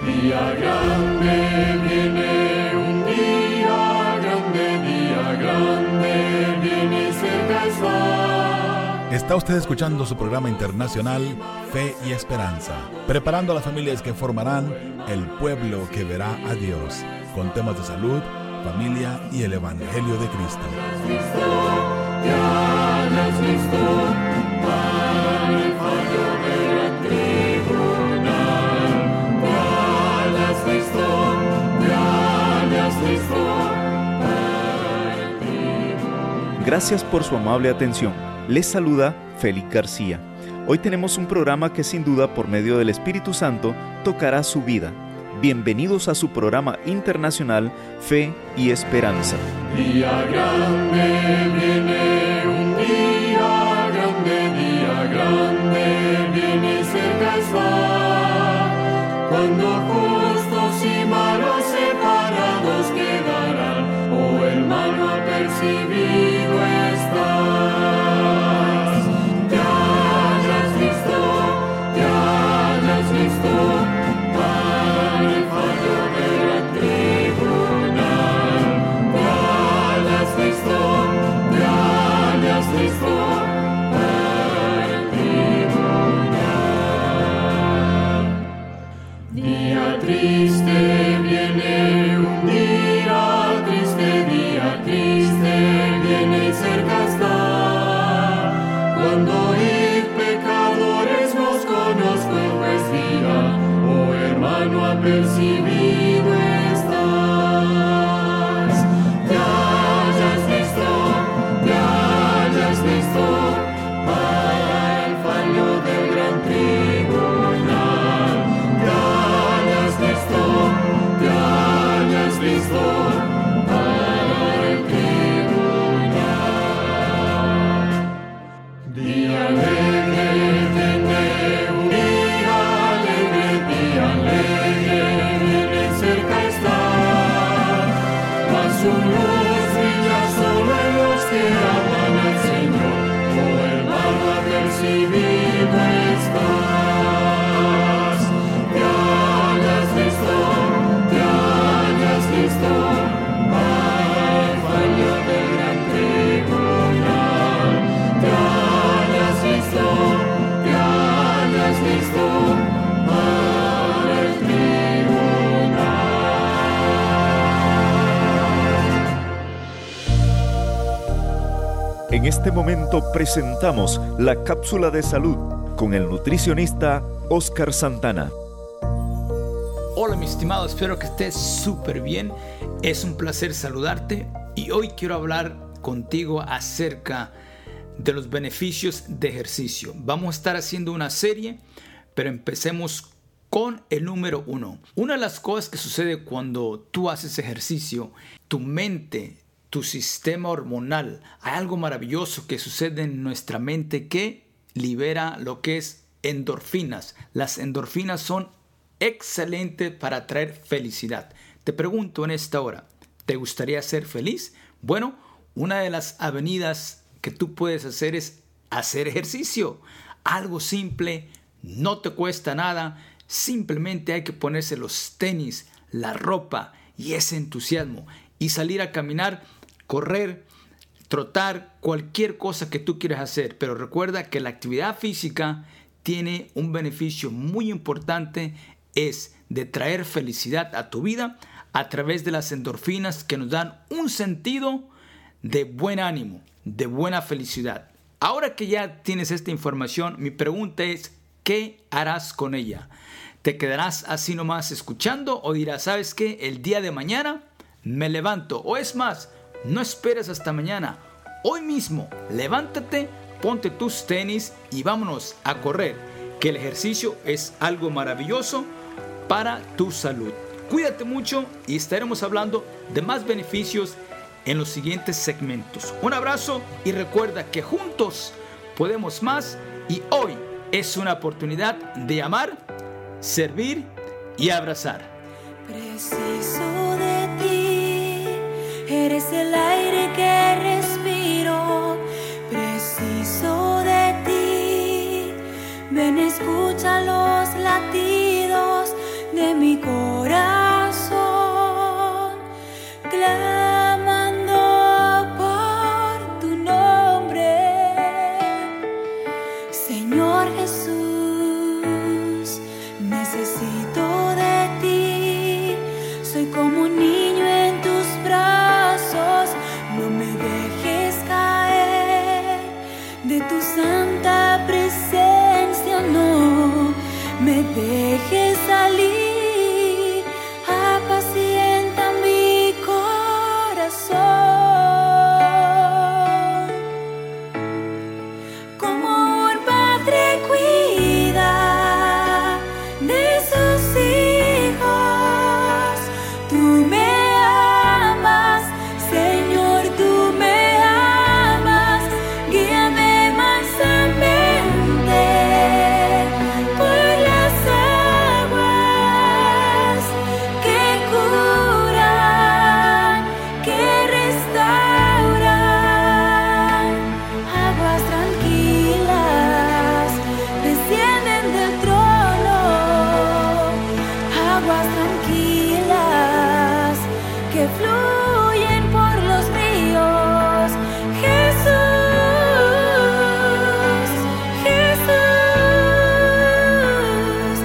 Día grande viene, un día grande viene y cerca está. Está usted escuchando su programa internacional Fe y Esperanza, preparando a las familias que formarán el pueblo que verá a Dios, con temas de salud, familia y el Evangelio de Cristo. Ya has listo para el fallo del gran tribunal. Ya has listo para el tribunal. Gracias por su amable atención. Les saluda Félix García. Hoy tenemos un programa que sin duda por medio del Espíritu Santo tocará su vida. Bienvenidos a su programa internacional Fe y Esperanza. Día grande viene, un día grande viene y cerca está. Cuando justos y malos separados quedarán, oh hermano apercibido estás. Ya has listo para el fallo del gran tribunal. Ya has listo para el tribunal. Día triste viene, un día triste viene y cerca está. Cuando id pecadores vos conozco el juez dirá, oh hermano apercibido estás. Ya has listo para el fallo del gran tribunal. Ya has listo para el tribunal. Día alegre viene, un día alegre viene, cerca está. Mas su luz brilla solo en los que aman al Señor, oh hermano apercibido estás. Ya has listo para el fallo del gran tribunal. Ya has listo para el tribunal. En este momento presentamos la cápsula de salud con el nutricionista Oscar Santana. Hola mi estimado, espero que estés súper bien. Es un placer saludarte y hoy quiero hablar contigo acerca de los beneficios de ejercicio. Vamos a estar haciendo una serie, pero empecemos con el número 1. Una de las cosas que sucede cuando tú haces ejercicio, tu mente, tu sistema hormonal, hay algo maravilloso que sucede en nuestra mente que libera lo que es endorfinas. Las endorfinas son excelentes para traer felicidad. Te pregunto en esta hora, ¿te gustaría ser feliz? Bueno, una de las avenidas que tú puedes hacer es hacer ejercicio. Algo simple, no te cuesta nada, simplemente hay que ponerse los tenis, la ropa y ese entusiasmo y salir a caminar, correr, trotar, cualquier cosa que tú quieras hacer. Pero recuerda que la actividad física tiene un beneficio muy importante, es de traer felicidad a tu vida a través de las endorfinas que nos dan un sentido de buen ánimo, de buena felicidad. Ahora que ya tienes esta información, mi pregunta es, ¿qué harás con ella? ¿Te quedarás así nomás escuchando o dirás, ¿sabes qué? El día de mañana me levanto. O es más, no esperes hasta mañana. Hoy mismo, levántate, ponte tus tenis y vámonos a correr. Que el ejercicio es algo maravilloso para tu salud. Cuídate mucho y estaremos hablando de más beneficios en los siguientes segmentos. Un abrazo y recuerda que juntos podemos más y hoy es una oportunidad de amar, servir y abrazar. Preciso de ti, eres el aire que respiro. Preciso de ti, ven escucha los latidos de de mi corazón, clamando por tu nombre, Señor Jesús. Necesito de ti, soy como un niño en tus brazos. No me dejes caer de tu santa presencia, no me dejes salir, apacienta mi corazón. Como un padre cuida de sus hijos, tú me amas, Señor, tú me amas. Guíame mansamente por las aguas que curan, que restauran. Aguas tranquilas descienden del trono, aguas tranquilas que fluyen por los ríos. Jesús, Jesús,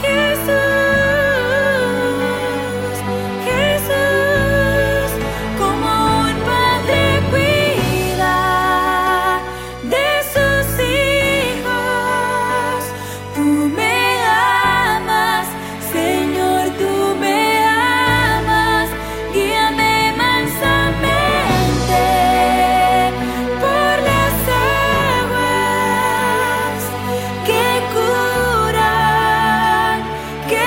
Jesús, Jesús. Como un padre cuida de sus hijos, tú me amas, Señor, tú me amas. Guíame mansamente por las aguas que curan, que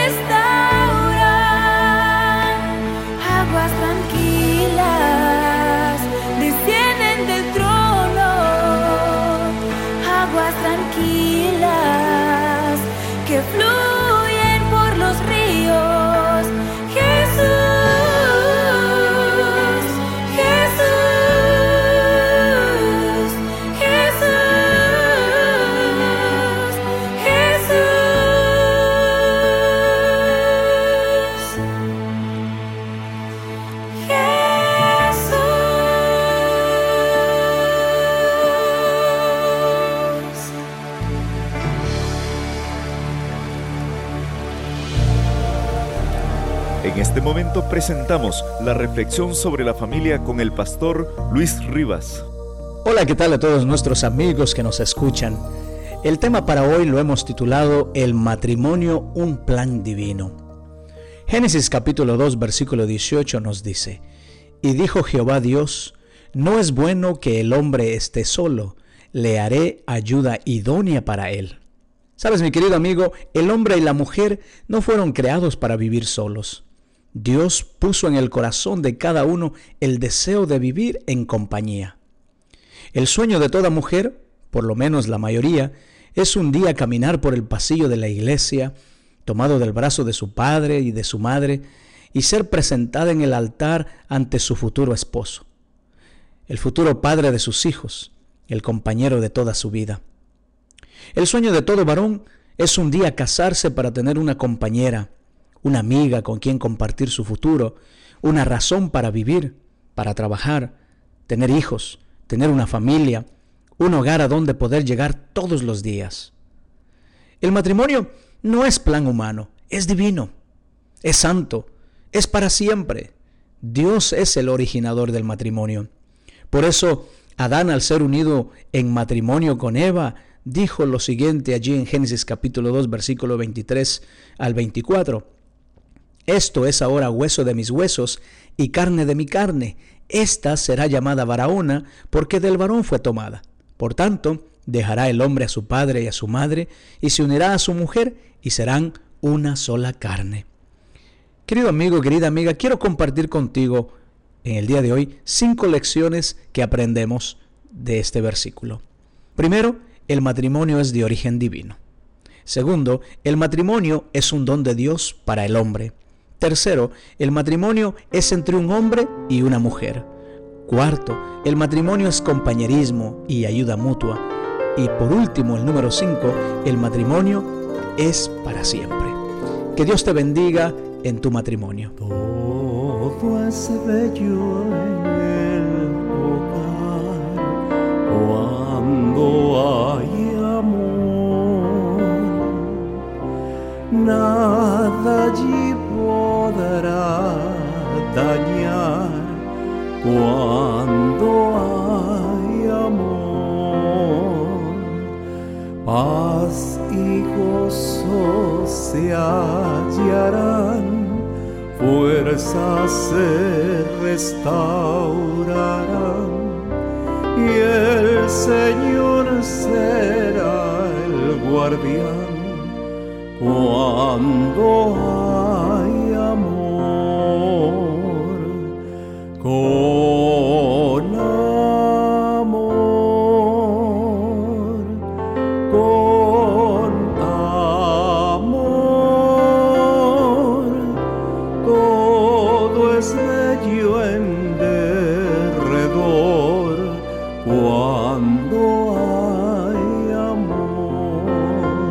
restauran. Aguas tranquilas descienden del trono, aguas tranquilas que fluyen por los ríos. Jesús, Jesús, Jesús, Jesús. En este momento presentamos la reflexión sobre la familia con el pastor Luis Rivas. Hola, ¿qué tal a todos nuestros amigos que nos escuchan? El tema para hoy lo hemos titulado El matrimonio, un plan divino. Génesis capítulo 2, versículo 18 nos dice: Y dijo Jehová Dios, no es bueno que el hombre esté solo, le haré ayuda idónea para él. Sabes, mi querido amigo, el hombre y la mujer no fueron creados para vivir solos. Dios puso en el corazón de cada uno el deseo de vivir en compañía. El sueño de toda mujer, por lo menos la mayoría, es un día caminar por el pasillo de la iglesia, tomado del brazo de su padre y de su madre, y ser presentada en el altar ante su futuro esposo, el futuro padre de sus hijos, el compañero de toda su vida. El sueño de todo varón es un día casarse para tener una compañera, una amiga con quien compartir su futuro, una razón para vivir, para trabajar, tener hijos, tener una familia, un hogar a donde poder llegar todos los días. El matrimonio no es plan humano, es divino, es santo, es para siempre. Dios es el originador del matrimonio. Por eso, Adán, al ser unido en matrimonio con Eva, dijo lo siguiente allí en Génesis capítulo 2, versículo 23 al 24. Esto es ahora hueso de mis huesos y carne de mi carne. Esta será llamada varona, porque del varón fue tomada. Por tanto, dejará el hombre a su padre y a su madre, y se unirá a su mujer, y serán una sola carne. Querido amigo, querida amiga, quiero compartir contigo en el día de hoy 5 lecciones que aprendemos de este versículo. Primero, el matrimonio es de origen divino. Segundo, el matrimonio es un don de Dios para el hombre. Tercero, el matrimonio es entre un hombre y una mujer. Cuarto, el matrimonio es compañerismo y ayuda mutua. Y por último, el número 5, el matrimonio es para siempre. Que Dios te bendiga en tu matrimonio. Todo es bello en el hogar cuando hay amor. Nada allí podrá dañar cuando hay amor. Paz y gozo se hallarán, fuerzas se restaurarán, y el Señor será el guardián cuando hay amor. Con amor, con amor, todo es bello en derredor cuando hay amor.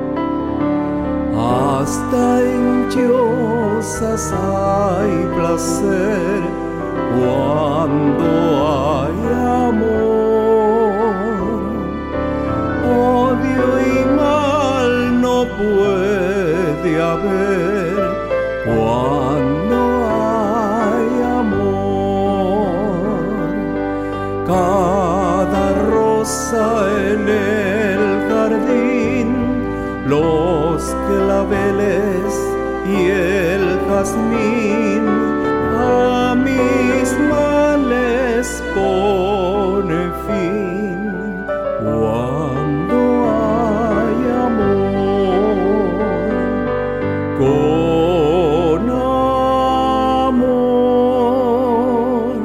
Hasta en diosas hay placer cuando hay amor. Odio y mal no puede haber cuando hay amor. Cada rosa en el jardín, los claveles y el jazmín, a mis males pone fin cuando hay amor. Con amor,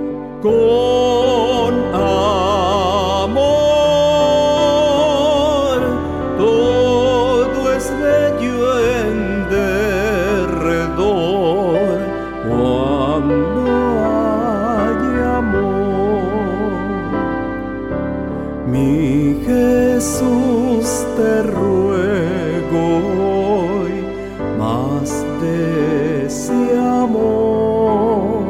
con amor, todo es bello en derredor cuando hay amor. Mi Jesús, te ruego hoy más de ese amor,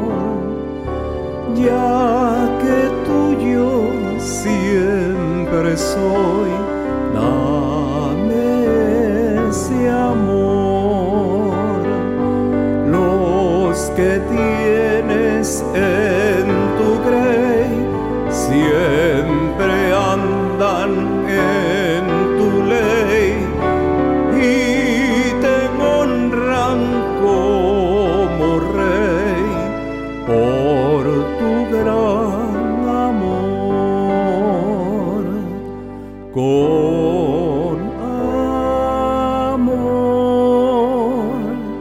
ya que tuyo siempre soy, dame ese amor. Los que tienes en tu grey siempre andan en tu ley y te honran como rey por tu gran amor. Con amor,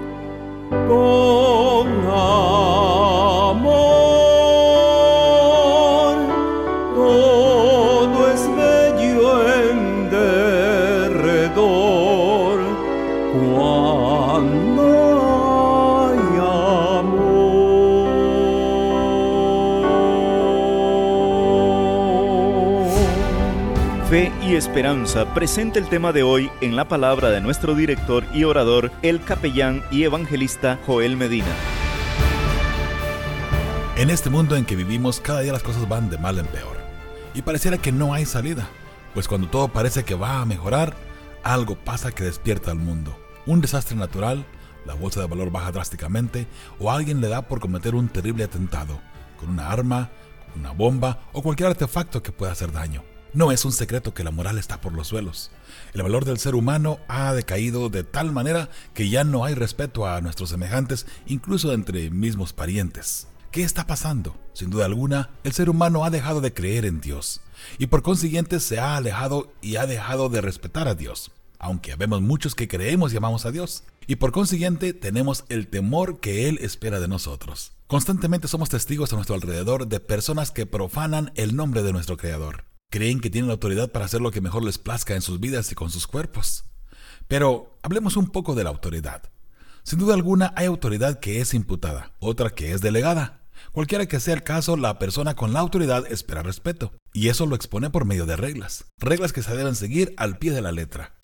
con amor, todo es bello en derredor cuando hay amor. Fe y Esperanza presenta el tema de hoy en la palabra de nuestro director y orador, el capellán y evangelista Joel Medina. En este mundo en que vivimos, cada día las cosas van de mal en peor. Y pareciera que no hay salida, pues cuando todo parece que va a mejorar, algo pasa que despierta al mundo. Un desastre natural, la bolsa de valor baja drásticamente, o alguien le da por cometer un terrible atentado, con una arma, una bomba o cualquier artefacto que pueda hacer daño. No es un secreto que la moral está por los suelos. El valor del ser humano ha decaído de tal manera que ya no hay respeto a nuestros semejantes, incluso entre mismos parientes. ¿Qué está pasando? Sin duda alguna, el ser humano ha dejado de creer en Dios y por consiguiente se ha alejado y ha dejado de respetar a Dios. Aunque habemos muchos que creemos y amamos a Dios, y por consiguiente tenemos el temor que Él espera de nosotros. Constantemente somos testigos a nuestro alrededor de personas que profanan el nombre de nuestro Creador. Creen que tienen la autoridad para hacer lo que mejor les plazca en sus vidas y con sus cuerpos. Pero hablemos un poco de la autoridad. Sin duda alguna hay autoridad que es imputada, otra que es delegada. Cualquiera que sea el caso, la persona con la autoridad espera respeto. Y eso lo expone por medio de reglas. Reglas que se deben seguir al pie de la letra.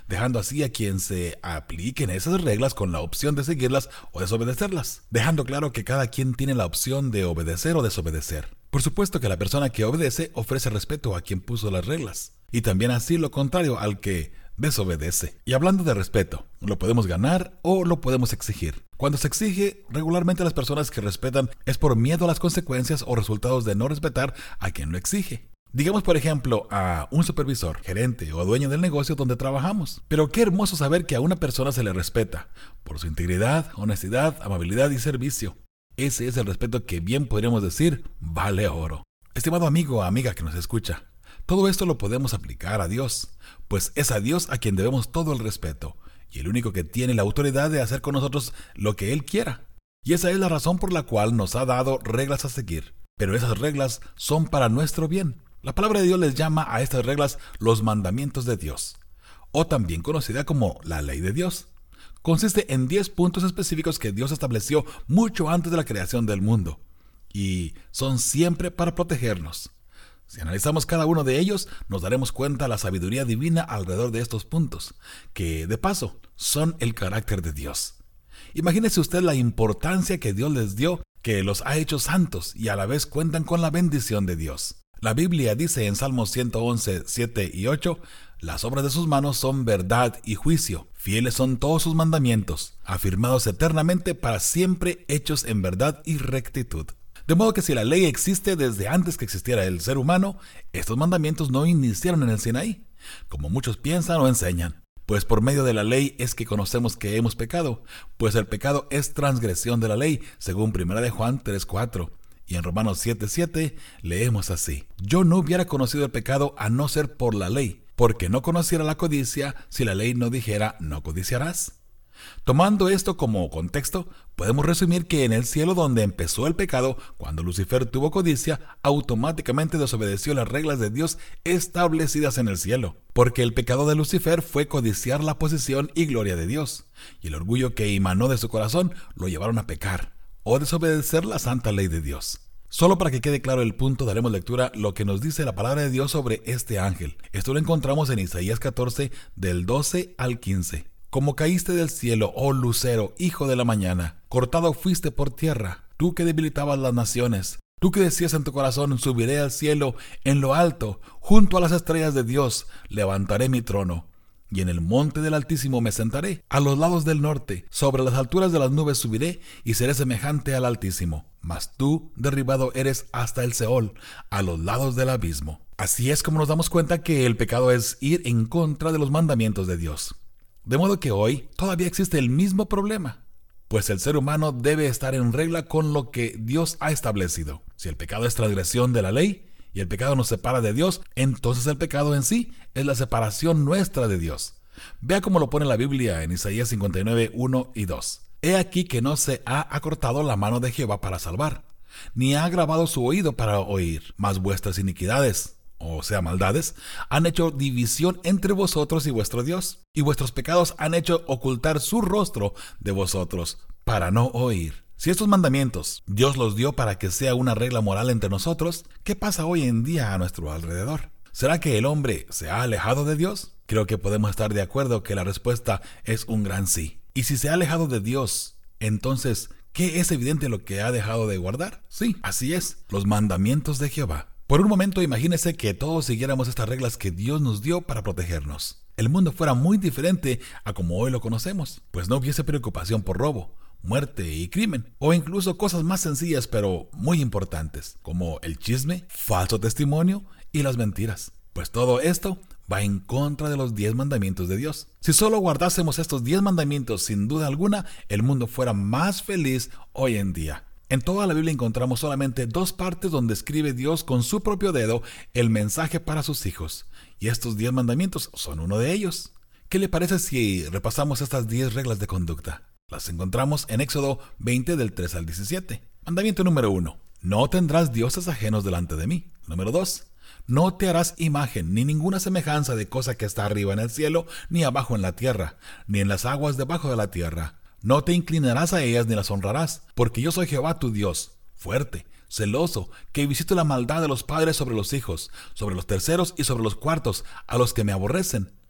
dejando así a quien se apliquen esas reglas con la opción de seguirlas o desobedecerlas, dejando claro que cada quien tiene la opción de obedecer o desobedecer. Por supuesto que la persona que obedece ofrece respeto a quien puso las reglas, y también así lo contrario al que desobedece. Y hablando de respeto, lo podemos ganar o lo podemos exigir. Cuando se exige, regularmente las personas que respetan es por miedo a las consecuencias o resultados de no respetar a quien lo exige. Digamos, por ejemplo, a un supervisor, gerente o dueño del negocio donde trabajamos. Pero qué hermoso saber que a una persona se le respeta por su integridad, honestidad, amabilidad y servicio. Ese es el respeto que bien podríamos decir vale oro. Estimado amigo o amiga que nos escucha, todo esto lo podemos aplicar a Dios, pues es a Dios a quien debemos todo el respeto, y el único que tiene la autoridad de hacer con nosotros lo que Él quiera. Y esa es la razón por la cual nos ha dado reglas a seguir. Pero esas reglas son para nuestro bien. La palabra de Dios les llama a estas reglas los mandamientos de Dios, o también conocida como la ley de Dios. Consiste en 10 puntos específicos que Dios estableció mucho antes de la creación del mundo, y son siempre para protegernos. Si analizamos cada uno de ellos, nos daremos cuenta de la sabiduría divina alrededor de estos puntos, que, de paso, son el carácter de Dios. Imagínese usted la importancia que Dios les dio, que los ha hecho santos y a la vez cuentan con la bendición de Dios. La Biblia dice en Salmos 111, 7 y 8, las obras de sus manos son verdad y juicio, fieles son todos sus mandamientos, afirmados eternamente para siempre, hechos en verdad y rectitud. De modo que si la ley existe desde antes que existiera el ser humano, estos mandamientos no iniciaron en el Sinaí, como muchos piensan o enseñan. Pues por medio de la ley es que conocemos que hemos pecado, pues el pecado es transgresión de la ley, según 1 de Juan 3:4. Y en Romanos 7:7 leemos así: yo no hubiera conocido el pecado a no ser por la ley, porque no conociera la codicia si la ley no dijera no codiciarás. Tomando esto como contexto, podemos resumir que en el cielo donde empezó el pecado, cuando Lucifer tuvo codicia, automáticamente desobedeció las reglas de Dios establecidas en el cielo, porque el pecado de Lucifer fue codiciar la posición y gloria de Dios, y el orgullo que emanó de su corazón lo llevaron a pecar, o desobedecer la santa ley de Dios. Solo para que quede claro el punto, daremos lectura lo que nos dice la palabra de Dios sobre este ángel. Esto lo encontramos en Isaías 14, del 12 al 15. Como caíste del cielo, oh lucero, hijo de la mañana, cortado fuiste por tierra, tú que debilitabas las naciones, tú que decías en tu corazón, subiré al cielo, en lo alto, junto a las estrellas de Dios, levantaré mi trono. Y en el monte del Altísimo me sentaré, a los lados del norte, sobre las alturas de las nubes subiré, y seré semejante al Altísimo. Mas tú, derribado eres hasta el Seol, a los lados del abismo. Así es como nos damos cuenta que el pecado es ir en contra de los mandamientos de Dios. De modo que hoy todavía existe el mismo problema, pues el ser humano debe estar en regla con lo que Dios ha establecido. Si el pecado es transgresión de la ley y el pecado nos separa de Dios, entonces el pecado en sí es la separación nuestra de Dios. Vea cómo lo pone la Biblia en Isaías 59, 1 y 2. He aquí que no se ha acortado la mano de Jehová para salvar, ni ha agravado su oído para oír, mas vuestras iniquidades, o sea, maldades, han hecho división entre vosotros y vuestro Dios, y vuestros pecados han hecho ocultar su rostro de vosotros, para no oír. Si estos mandamientos Dios los dio para que sea una regla moral entre nosotros, ¿qué pasa hoy en día a nuestro alrededor? ¿Será que el hombre se ha alejado de Dios? Creo que podemos estar de acuerdo que la respuesta es un gran sí. Y si se ha alejado de Dios, entonces, ¿qué es evidente lo que ha dejado de guardar? Sí, así es, los mandamientos de Jehová. Por un momento imagínese que todos siguiéramos estas reglas que Dios nos dio para protegernos. El mundo fuera muy diferente a como hoy lo conocemos, pues no hubiese preocupación por robo, muerte y crimen, o incluso cosas más sencillas pero muy importantes, como el chisme, falso testimonio y las mentiras. Pues todo esto va en contra de los 10 mandamientos de Dios. Si solo guardásemos estos 10 mandamientos, sin duda alguna, el mundo fuera más feliz hoy en día. En toda la Biblia encontramos solamente 2 partes donde escribe Dios con su propio dedo el mensaje para sus hijos, y estos 10 mandamientos son uno de ellos. ¿Qué le parece si repasamos estas 10 reglas de conducta? Las encontramos en Éxodo 20 del 3 al 17. Mandamiento número 1. No tendrás dioses ajenos delante de mí. Número 2. No te harás imagen ni ninguna semejanza de cosa que está arriba en el cielo, ni abajo en la tierra, ni en las aguas debajo de la tierra. No te inclinarás a ellas ni las honrarás, porque yo soy Jehová tu Dios, fuerte, celoso, que visito la maldad de los padres sobre los hijos, sobre los terceros y sobre los cuartos, a los que me aborrecen,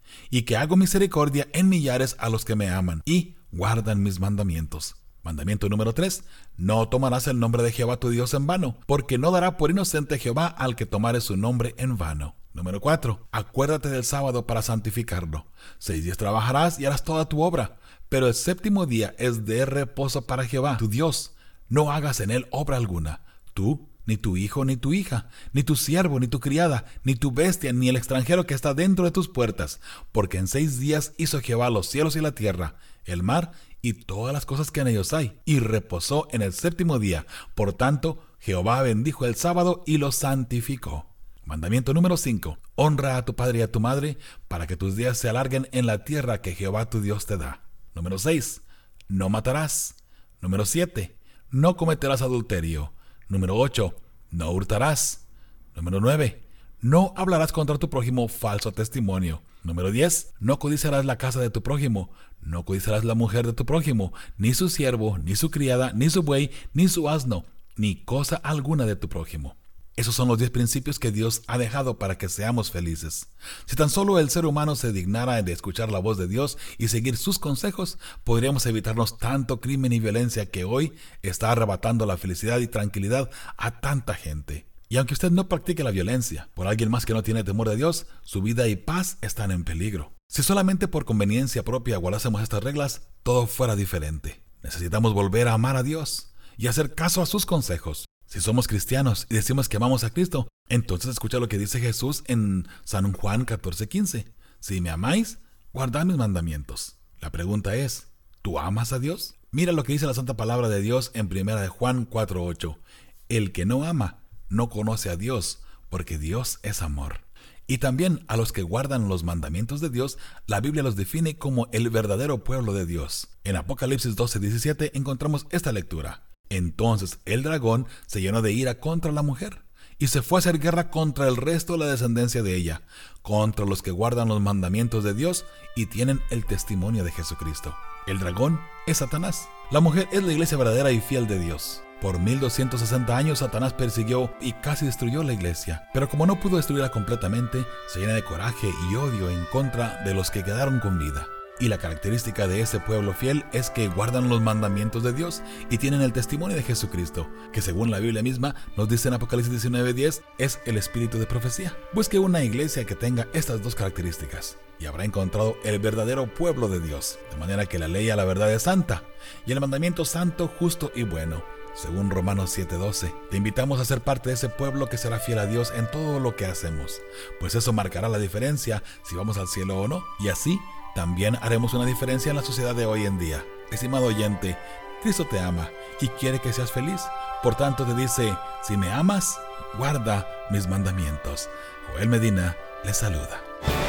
y que hago misericordia en millares a los que me aman y guardan mis mandamientos. Mandamiento número 3. No tomarás el nombre de Jehová tu Dios en vano, porque no dará por inocente Jehová al que tomare su nombre en vano. Número 4. Acuérdate del sábado para santificarlo. 6 días trabajarás y harás toda tu obra, pero el séptimo día es de reposo para Jehová, tu Dios. No hagas en él obra alguna, tú, ni tu hijo, ni tu hija, ni tu siervo, ni tu criada, ni tu bestia, ni el extranjero que está dentro de tus puertas, porque en 6 días hizo Jehová los cielos y la tierra, el mar y todas las cosas que en ellos hay, y reposó en el séptimo día. Por tanto, Jehová bendijo el sábado y lo santificó. Mandamiento número 5. Honra a tu padre y a tu madre, para que tus días se alarguen en la tierra que Jehová tu Dios te da. Número 6. No matarás. Número 7. No cometerás adulterio. Número 8. No hurtarás. Número 9. No hablarás contra tu prójimo falso testimonio. Número 10. No codiciarás la casa de tu prójimo. No codiciarás la mujer de tu prójimo, ni su siervo, ni su criada, ni su buey, ni su asno, ni cosa alguna de tu prójimo. Esos son los 10 principios que Dios ha dejado para que seamos felices. Si tan solo el ser humano se dignara de escuchar la voz de Dios y seguir sus consejos, podríamos evitarnos tanto crimen y violencia que hoy está arrebatando la felicidad y tranquilidad a tanta gente. Y aunque usted no practique la violencia por alguien más que no tiene temor de Dios, su vida y paz están en peligro. Si solamente por conveniencia propia guardásemos estas reglas, todo fuera diferente. Necesitamos volver a amar a Dios y hacer caso a sus consejos. Si somos cristianos y decimos que amamos a Cristo, entonces escucha lo que dice Jesús en San Juan 14:15. Si me amáis, guardad mis mandamientos. La pregunta es, ¿tú amas a Dios? Mira lo que dice la Santa Palabra de Dios en 1 Juan 4:8. El que no ama, no conoce a Dios, porque Dios es amor. Y también a los que guardan los mandamientos de Dios, la Biblia los define como el verdadero pueblo de Dios. En Apocalipsis 12:17 encontramos esta lectura. Entonces el dragón se llenó de ira contra la mujer y se fue a hacer guerra contra el resto de la descendencia de ella, contra los que guardan los mandamientos de Dios y tienen el testimonio de Jesucristo. El dragón es Satanás. La mujer es la iglesia verdadera y fiel de Dios. Por 1260 años Satanás persiguió y casi destruyó la iglesia, pero como no pudo destruirla completamente, se llena de coraje y odio en contra de los que quedaron con vida. Y la característica de ese pueblo fiel es que guardan los mandamientos de Dios y tienen el testimonio de Jesucristo, que según la Biblia misma nos dice en Apocalipsis 19:10, es el espíritu de profecía. Busque una iglesia que tenga estas dos características y habrá encontrado el verdadero pueblo de Dios, de manera que la ley a la verdad es santa y el mandamiento santo, justo y bueno. Según Romanos 7:12, te invitamos a ser parte de ese pueblo que será fiel a Dios en todo lo que hacemos, pues eso marcará la diferencia si vamos al cielo o no, y así también haremos una diferencia en la sociedad de hoy en día. Estimado oyente, Cristo te ama y quiere que seas feliz. Por tanto te dice, si me amas, guarda mis mandamientos. Joel Medina les saluda.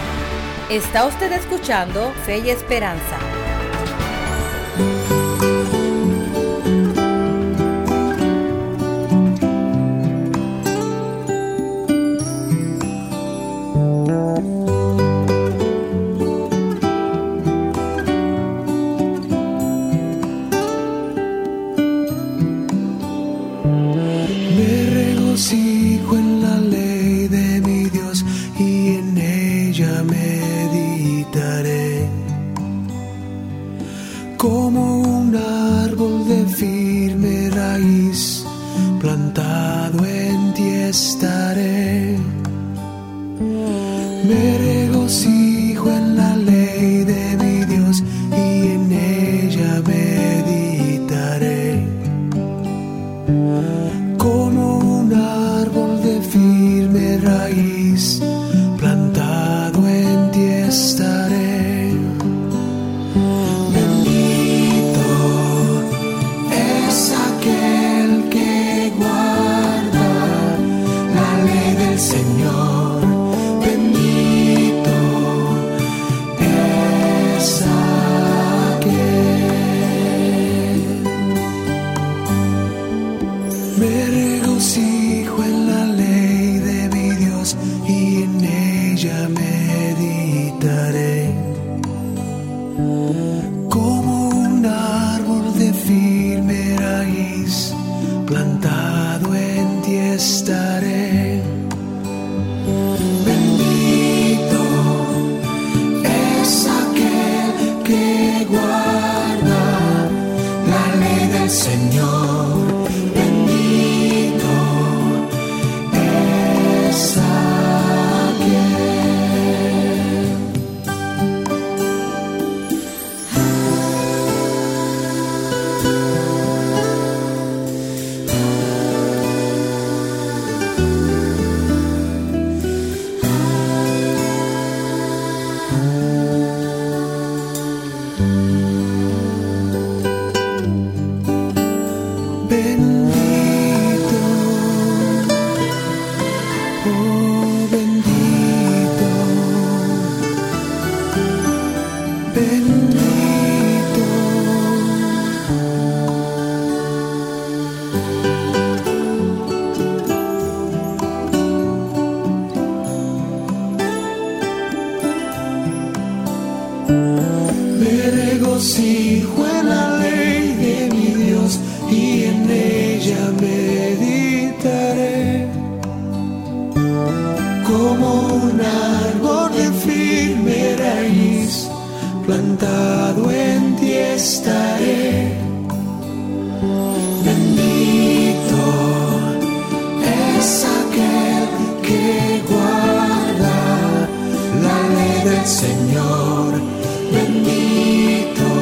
Está usted escuchando Fe y Esperanza. Como un árbol de firme raíz, plantado en ti estaré. Me regocijo en la ley de mi Dios y en ella meditaré. Como un árbol de firme raíz, plantado en ti estaré. Señor, bendito es aquel. Me regocijo en la ley de mi Dios y en ella meditaré. Como un árbol de firme raíz, plantado en ti estaré. Bendito que guarda la ley del Señor. Bendito es regocijo en la ley de mi Dios y en ella meditaré. Como un árbol de firme raíz, plantado en ti estaré. Bendito es aquel que guarda la ley del Señor. Bendito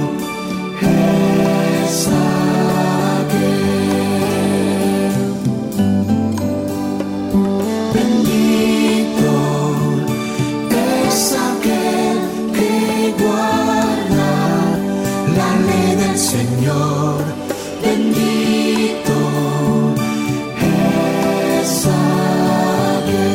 es aquel. Bendito es aquel que guarda la ley del Señor. Bendito es aquel.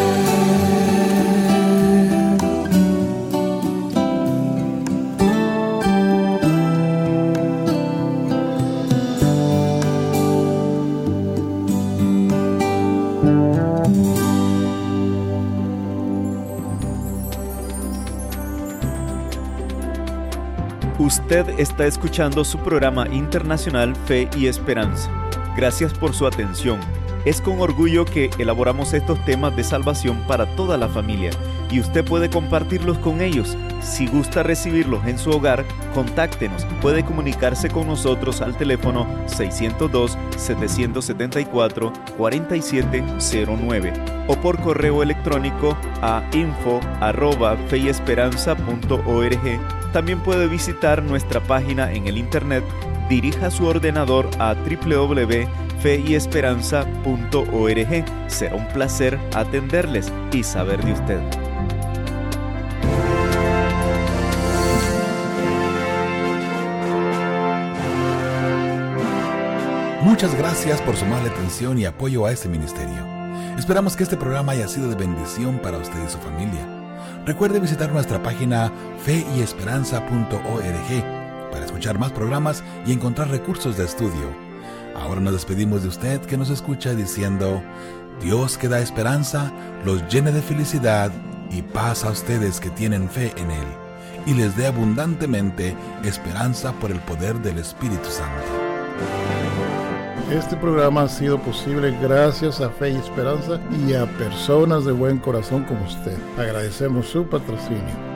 Usted está escuchando su programa internacional Fe y Esperanza. Gracias por su atención. Es con orgullo que elaboramos estos temas de salvación para toda la familia y usted puede compartirlos con ellos. Si gusta recibirlos en su hogar, contáctenos. Puede comunicarse con nosotros al teléfono 602-774-4709 o por correo electrónico a info@feyesperanza.org. También puede visitar nuestra página en el internet. Dirija su ordenador a www.feyesperanza.org. Será un placer atenderles y saber de usted. Muchas gracias por su amable atención y apoyo a este ministerio. Esperamos que este programa haya sido de bendición para usted y su familia. Recuerde visitar nuestra página feyesperanza.org para escuchar más programas y encontrar recursos de estudio. Ahora nos despedimos de usted que nos escucha diciendo: Dios que da esperanza, los llene de felicidad y paz a ustedes que tienen fe en Él, y les dé abundantemente esperanza por el poder del Espíritu Santo. Este programa ha sido posible gracias a Fe y Esperanza y a personas de buen corazón como usted. Agradecemos su patrocinio.